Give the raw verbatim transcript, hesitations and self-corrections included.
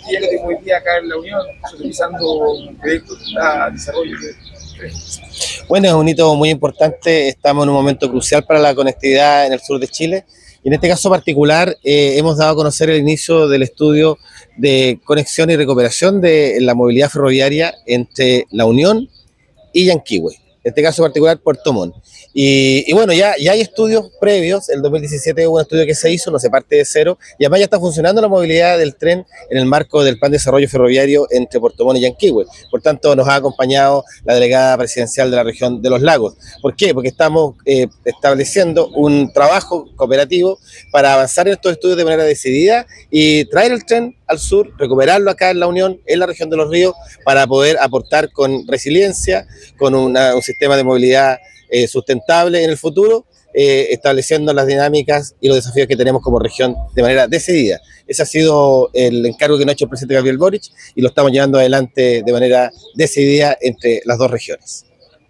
que ya que tengo hoy día acá en la Unión, supervisando un proyecto de desarrollo de tren. Bueno, es un hito muy importante, estamos en un momento crucial para la conectividad en el sur de Chile y en este caso particular eh, hemos dado a conocer el inicio del estudio de conexión y recuperación de la movilidad ferroviaria entre La Unión y Yanquihue, en este caso particular Puerto Montt. Y, y bueno, ya, ya hay estudios previos, el dos mil diecisiete hubo un estudio que se hizo, no se parte de cero, y además ya está funcionando la movilidad del tren en el marco del Plan de Desarrollo Ferroviario entre Puerto Montt y Yanquihue. Por tanto, nos ha acompañado la delegada presidencial de la región de los lagos. ¿Por qué? Porque estamos eh, estableciendo un trabajo cooperativo para avanzar en estos estudios de manera decidida y traer el tren al sur, recuperarlo acá en la Unión, en la región de los ríos, para poder aportar con resiliencia, con una, un sistema de movilidad eh, sustentable en el futuro, eh, estableciendo las dinámicas y los desafíos que tenemos como región de manera decidida. Ese ha sido el encargo que nos ha hecho el presidente Gabriel Boric y lo estamos llevando adelante de manera decidida entre las dos regiones.